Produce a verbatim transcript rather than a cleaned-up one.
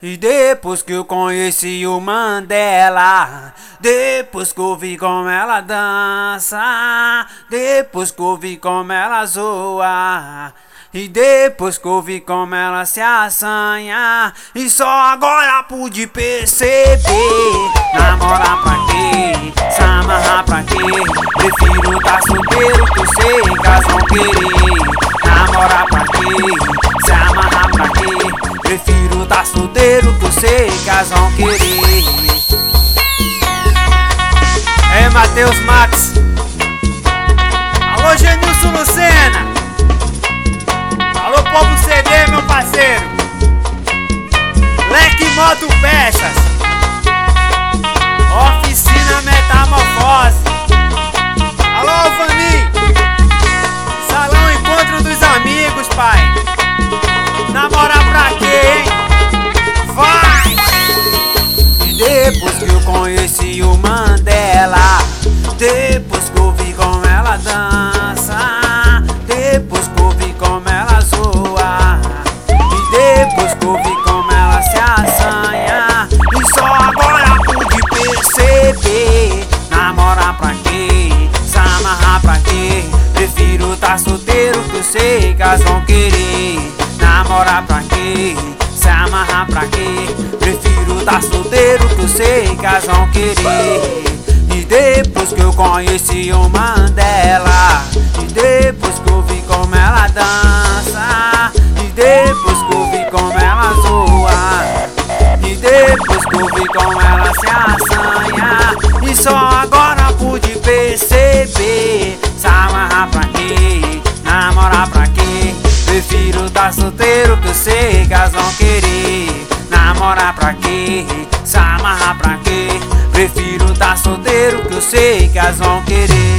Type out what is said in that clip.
E depois que eu conheci o Mandela, depois que eu vi como ela dança, depois que eu vi como ela zoa, e depois que eu vi como ela se assanha, e só agora pude perceber. Namorar pra quê? Se amarrar pra quê? Prefiro tá solteiro que eu sei que elas vão querer. Namorar pra quê? Se amarrar pra quê? Prefiro tá solteiro que eu sei que elas vão querer. É Matheus Max. Alô Genilson Lucena. Alô Povo C D, meu parceiro. Leque Moto Peças. Oficina Metamorfose. Alô Vaninho. Salão Encontro dos Amigos, pai. Namorar pra quê, hein? Vai! E depois que eu conheci o Mandela, depois que eu vi como ela dança, depois que eu vi como ela zoa, e depois que eu vi como ela se assanha, e só agora pude perceber. Namorar pra quê? Se amarrar pra quê? Prefiro tá solteiro que eu sei que elas vão querer. Namorar pra quê? Se amarrar pra quê? Prefiro tá solteiro que eu sei que elas vão querer. E depois que eu conheci o Mandela, e depois que eu vi como ela dança, e depois que eu vi como ela zoa, e depois que eu vi como ela se assanha, e só agora pude perceber. Se amarrar pra quê? Namorar pra quê? Prefiro tá solteiro que eu sei que elas vão querer. Namorar pra quê? Se amarrar pra quê? Prefiro tá solteiro que eu sei que elas vão querer.